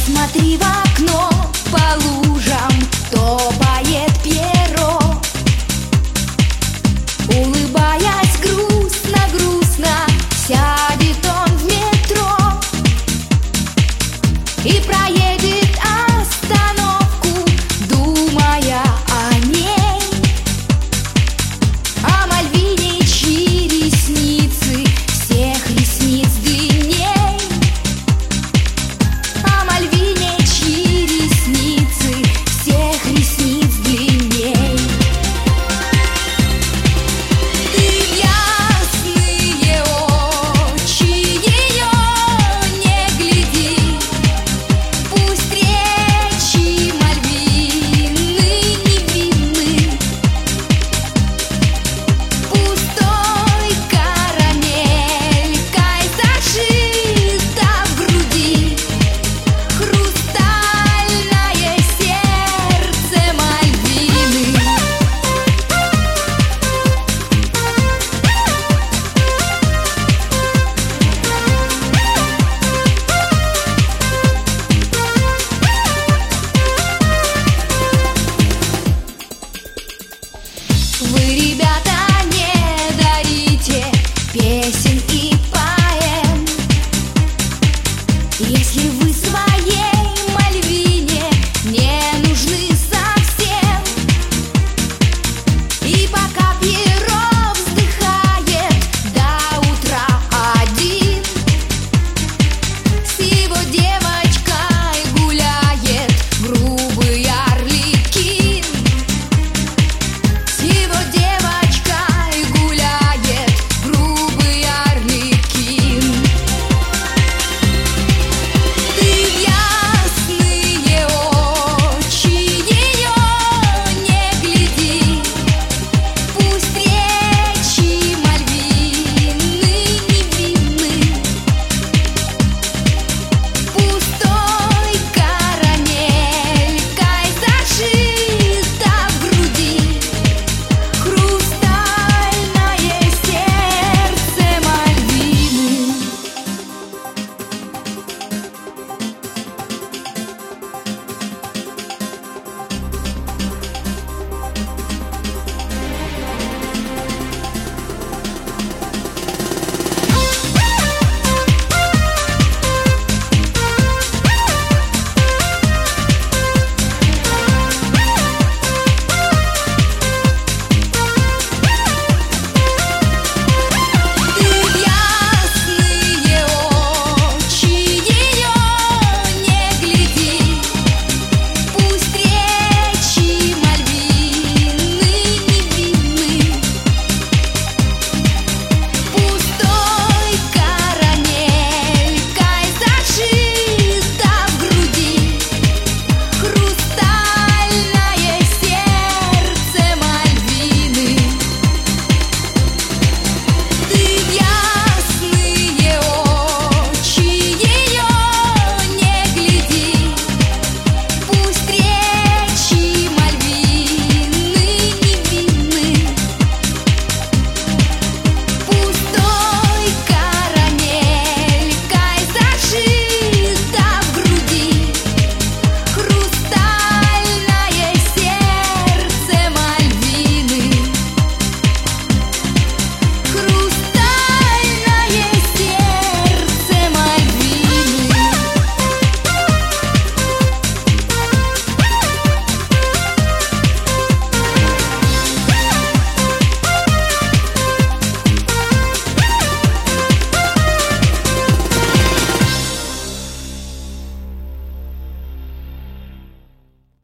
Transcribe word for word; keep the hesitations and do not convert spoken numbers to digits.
Посмотри в окно, по лужам топает Пьеро. Улыбаясь грустно-грустно, сядет он в метро и проедет остановку, думая о ней, о Мальвине, чьи ресницы всех ресниц длинней, о Мальвине, чьи ресницы всех ресниц длинней. Ты в ясные очи ее не гляди, пусть речи Мальвины невинны, пустой карамелькой зашита в груди хрустальное сердце Мальвины. Вы, ребята, не дарите песен и поэм, если вы свои